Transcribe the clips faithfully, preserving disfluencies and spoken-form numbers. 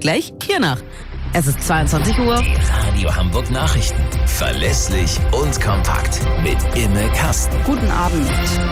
gleich hiernach. Es ist zweiundzwanzig Uhr. Die Radio Hamburg Nachrichten. Verlässlich und kompakt. Mit Imme Kasten. Guten Abend.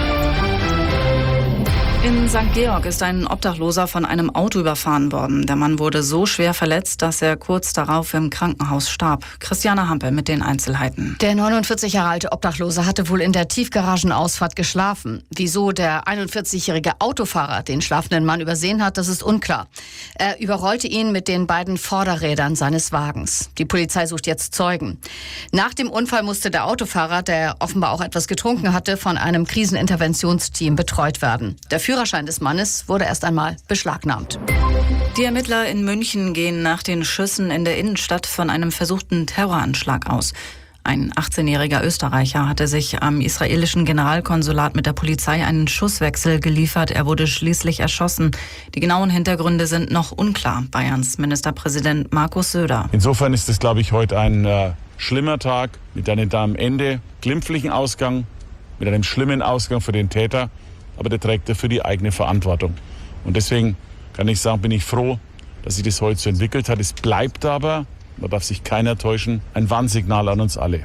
In Sankt Georg ist ein Obdachloser von einem Auto überfahren worden. Der Mann wurde so schwer verletzt, dass er kurz darauf im Krankenhaus starb. Christiane Hampel mit den Einzelheiten. Der neunundvierzig Jahre alte Obdachlose hatte wohl in der Tiefgaragenausfahrt geschlafen. Wieso der einundvierzigjährige Autofahrer den schlafenden Mann übersehen hat, das ist unklar. Er überrollte ihn mit den beiden Vorderrädern seines Wagens. Die Polizei sucht jetzt Zeugen. Nach dem Unfall musste der Autofahrer, der offenbar auch etwas getrunken hatte, von einem Kriseninterventionsteam betreut werden. Der Führerschein des Mannes wurde erst einmal beschlagnahmt. Die Ermittler in München gehen nach den Schüssen in der Innenstadt von einem versuchten Terroranschlag aus. Ein achtzehnjähriger Österreicher hatte sich am israelischen Generalkonsulat mit der Polizei einen Schusswechsel geliefert. Er wurde schließlich erschossen. Die genauen Hintergründe sind noch unklar. Bayerns Ministerpräsident Markus Söder. Insofern ist es, glaube ich, heute ein äh, schlimmer Tag mit einem da am Ende glimpflichen Ausgang, mit einem schlimmen Ausgang für den Täter. Aber der trägt dafür die eigene Verantwortung. Und deswegen kann ich sagen, bin ich froh, dass sich das heute so entwickelt hat. Es bleibt aber, da darf sich keiner täuschen, ein Warnsignal an uns alle.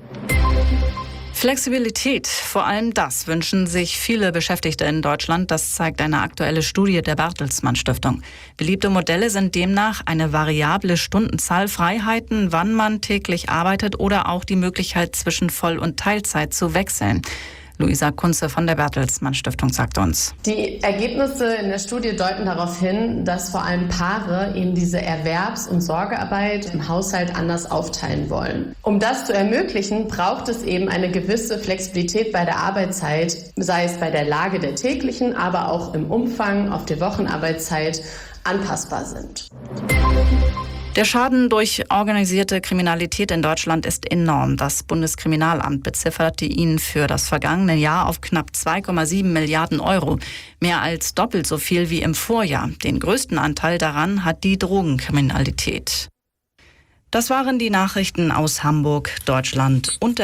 Flexibilität, vor allem das wünschen sich viele Beschäftigte in Deutschland. Das zeigt eine aktuelle Studie der Bertelsmann Stiftung. Beliebte Modelle sind demnach eine variable Stundenzahl, Freiheiten, wann man täglich arbeitet oder auch die Möglichkeit, zwischen Voll- und Teilzeit zu wechseln. Luisa Kunze von der Bertelsmann Stiftung sagt uns. Die Ergebnisse in der Studie deuten darauf hin, dass vor allem Paare eben diese Erwerbs- und Sorgearbeit im Haushalt anders aufteilen wollen. Um das zu ermöglichen, braucht es eben eine gewisse Flexibilität bei der Arbeitszeit, sei es bei der Lage der täglichen, aber auch im Umfang auf die Wochenarbeitszeit anpassbar sind. Der Schaden durch organisierte Kriminalität in Deutschland ist enorm. Das Bundeskriminalamt bezifferte ihn für das vergangene Jahr auf knapp zwei Komma sieben Milliarden Euro. Mehr als doppelt so viel wie im Vorjahr. Den größten Anteil daran hat die Drogenkriminalität. Das waren die Nachrichten aus Hamburg, Deutschland und der